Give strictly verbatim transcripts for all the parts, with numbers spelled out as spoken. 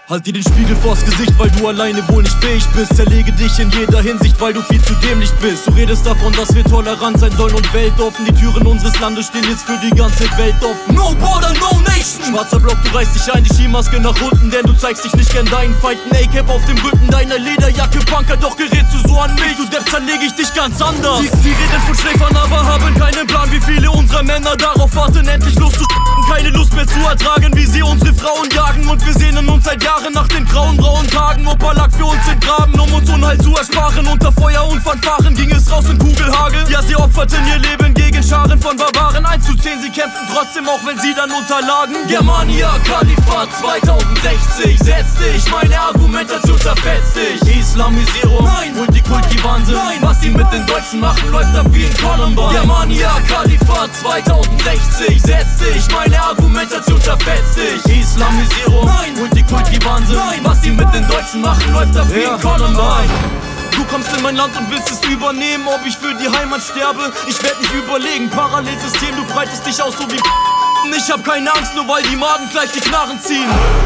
Halt dir den Spiegel vors Gesicht, weil du alleine wohl nicht fähig bist. Zerlege dich in jeder Hinsicht, weil du viel zu dämlich bist. Du redest davon, dass wir tolerant sein sollen und weltoffen. Die Türen unseres Landes stehen jetzt für die ganze Welt offen. No border, no nation. Schwarzer Block, du reißt dich ein, die Skimaske nach unten, denn du zeigst dich nicht gern deinen Feinden. A-Cap auf dem Rücken deiner Lederjacke, Punker, doch gerätst du so an mich. Du Depp, zerlege ich dich ganz anders. Sie, sie reden von Schläfern, aber haben keinen Plan, wie viele unserer Männer darauf warten, endlich loszusch***. Keine Lust mehr zu ertragen, wie sie unsere Frauen jagen. Und wir sehnen uns seit Jahren nach den grauen, grauen Tagen. Opa lag für uns im Graben, um uns Unheil zu ersparen. Unter Feuer und Fanfaren ging es raus in Kugelhagel. Ja, sie opferten ihr Leben gegen Scharen von Barbaren. Eins zu zehn, sie kämpften trotzdem, auch wenn sie dann unterlagen. Germania, Kalifat zweitausendsechzig. Setz dich, meine Argumentation zerfetzt dich. Islamisierung, nein, Multikulti Wahnsinn. Nein, was sie mit den Deutschen machen, läuft ab wie in Columbine. Germania, Kalifat zweitausendsechzig. Setz dich, meine Argumentation zerfetzt dich. Islamisierung, nein, Multikulti Wahnsinn. Nein, was sie mit den Deutschen machen, läuft ab wie in Columbine. Du kommst in mein Land und willst es übernehmen, ob ich für die Heimat sterbe, ich werd nicht überlegen. Parallelsystem, du breitest dich aus so wie ich hab keine Angst, nur weil die Maden gleich die Knarren ziehen.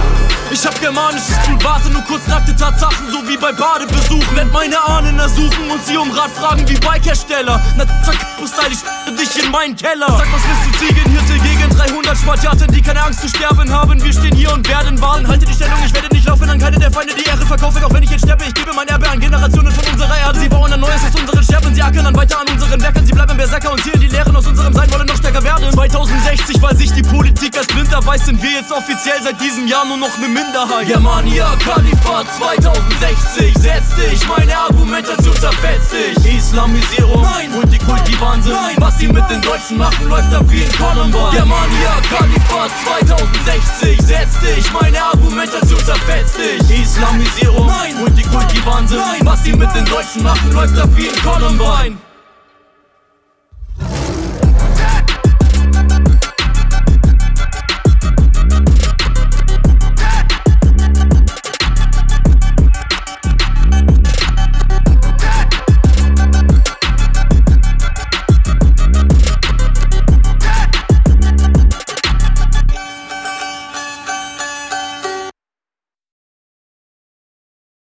Ich hab germanisches Blut, warte nur kurz nackte Tatsachen, so wie bei Badebesuchen. Werd meine Ahnen ersuchen und sie um Rat fragen wie Bikehersteller. Na zack, style, ich dich in meinen Keller. Sag, was willst du, Ziegenhirte gegen dreihundert Spartiaten, die keine Angst zu sterben haben. Wir stehen hier und werden Wahlen. Halte die Stellung, ich werde nicht laufen an keine der Feinde, die Ehre verkaufen. Auch wenn ich jetzt sterbe, ich gebe mein Erbe an Generationen von unserer Erde. Sie bauen ein Neues aus unseren Sterben, sie ackern dann weiter an unseren Werken. Sie bleiben Berserker und zielen die Lehren aus unserem Sein, wollen noch stärker werden. zweitausendsechzig, weil sich die Politik als blind erweist, sind wir jetzt offiziell seit diesem Jahr nur noch eine Minderheit. Germania, Kalifat zweitausendsechzig. Setz dich, meine Argumentation zerfetzt dich. Islamisierung, nein, Multikulti Wahnsinn. Nein, was sie mit den Deutschen machen, läuft ab wie in Columbine. Germania, Kalifat zweitausendsechzig. Setz dich, meine Argumentation zerfetzt dich. Islamisierung, nein, Multikulti Wahnsinn. Nein, was sie mit den Deutschen machen, läuft ab wie in Columbine.